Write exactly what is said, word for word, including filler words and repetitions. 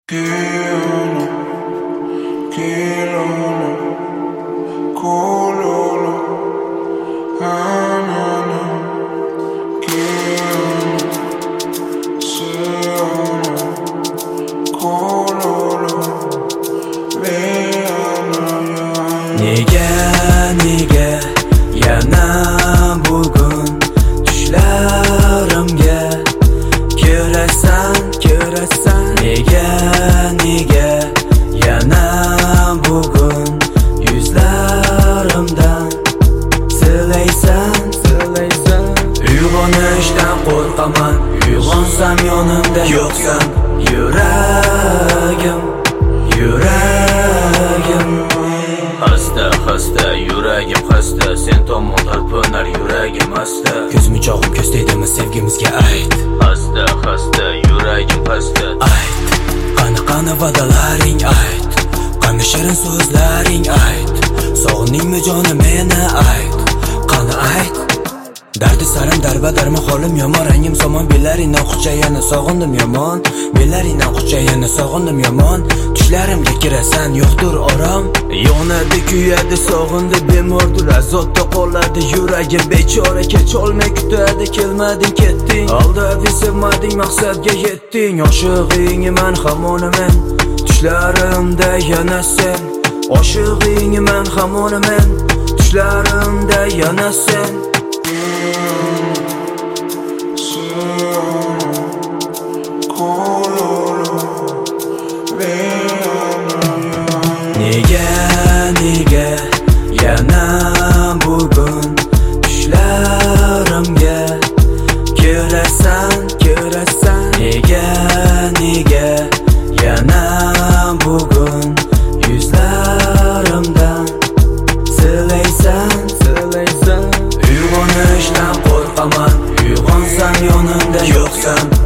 Kilolo, kilolo, kololo, anana, kilolo, seolo, kololo, leana. Nega, nega, yana bugun tushlarimga kirasan, kirasan. Nega, nega, yana bugun yuzlarimdan silaysan, silaysan. Uyg'onishdan qo'rqaman, uyg'onsam yonimda yo'qsan. Yuragim, yuragim hasta, hasta, yuragim hasta. Sen tomon talpinar yuragim hasta. Ko'zim chog'im ko'z teydimi sevgimizga ayt. Hasta, hasta, yuragim hasta. Ayt, qani qani va'dalaring ayt. Qani shirin so'zlaring ayt. Sog'indingmi jonim meni ayt. Qani ayt. Dardi sarim darbadarmi holim yomon. Rangim somon bellaridan quchayani sog'indim yomon. Bellaridan quchayani sog'indim yomon. Tushlarimga kirasan yo'qdir orom. Yonadi kuyadi sog'indi bemordir. Azobda qoladi yuragim bechora. Kecholmay kutadi kelmading ketding. Aldading sevmading maqsadga yetding. Oshig'ingman hamonaman. Tushlarimda yana sen. Oshig'ingman hamonaman. Tushlarimda yana sen. Nega, nega, yana bugun tushlarimga kirasan, kirasan. Nega, nega, yana bugun yuzlarimdan silaysan, silaysan. Uyg'onishdan qo'rqaman, uyg'onsam yonimda yo'qsan.